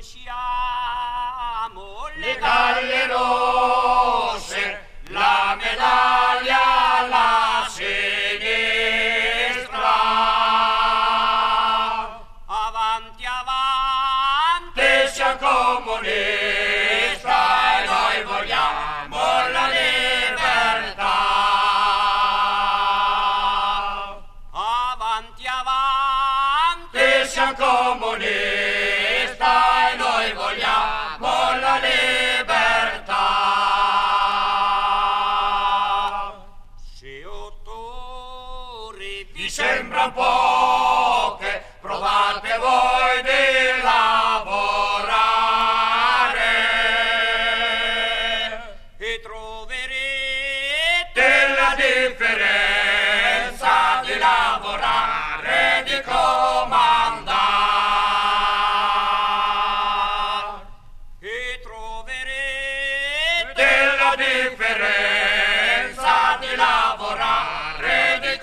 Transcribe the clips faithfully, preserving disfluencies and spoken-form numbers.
siamo le taglie rosse, la medaglia alla sinistra. Avanti, avanti, siamo comunista e noi vogliamo la libertà. Avanti, avanti, siamo comunista e noi vogliamo la libertà. Se otto ore vi sembra poche, provate voi di lavorare e troverete la differenza di lavorare e di comandare e troverete la differenza di lavorare e di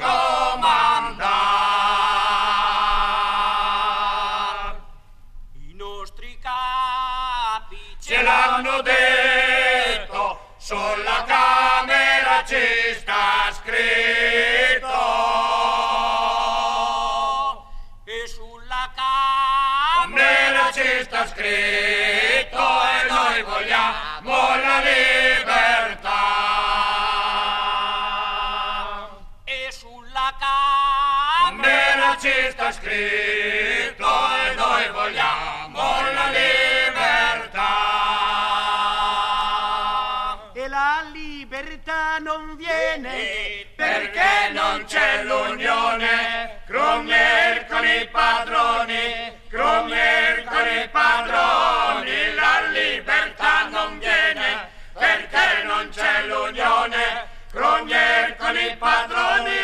comandare. I nostri capi Ce l'hanno detto, sulla Camera ci sta scritto e sulla Camera Camera ci sta scritto e noi vogliamo la libertà. e sulla Camera Camera ci sta scritto e noi vogliamo la libertà. e la libertà non viene Perché non c'è l'unione, Cromwell con i padroni, Cromwell con i padroni, la libertà non viene, perché non c'è l'unione, Cromwell con i padroni.